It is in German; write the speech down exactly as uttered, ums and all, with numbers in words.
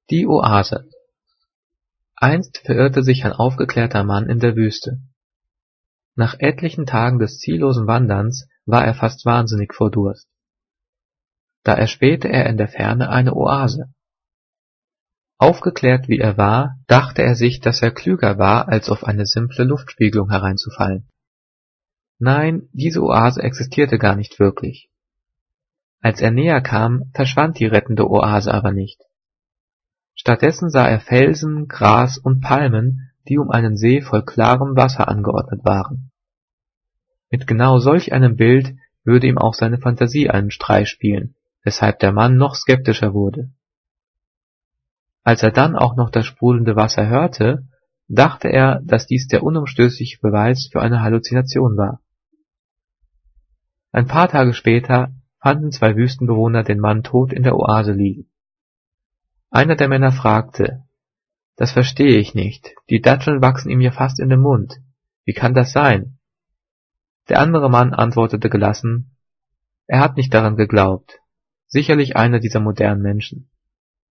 Die Oase. Einst verirrte sich ein aufgeklärter Mann in der Wüste. Nach etlichen Tagen des ziellosen Wanderns war er fast wahnsinnig vor Durst. Da erspähte er in der Ferne eine Oase. Aufgeklärt wie er war, dachte er sich, dass er klüger war, als auf eine simple Luftspiegelung hereinzufallen. Nein, diese Oase existierte gar nicht wirklich. Als er näher kam, verschwand die rettende Oase aber nicht. Stattdessen sah er Felsen, Gras und Palmen, die um einen See voll klarem Wasser angeordnet waren. Mit genau solch einem Bild würde ihm auch seine Fantasie einen Streich spielen, weshalb der Mann noch skeptischer wurde. Als er dann auch noch das sprudelnde Wasser hörte, dachte er, dass dies der unumstößliche Beweis für eine Halluzination war. Ein paar Tage später fanden zwei Wüstenbewohner den Mann tot in der Oase liegen. Einer der Männer fragte: »Das verstehe ich nicht, die Datteln wachsen ihm ja fast in den Mund. Wie kann das sein?« Der andere Mann antwortete gelassen: »Er hat nicht daran geglaubt. Sicherlich einer dieser modernen Menschen.«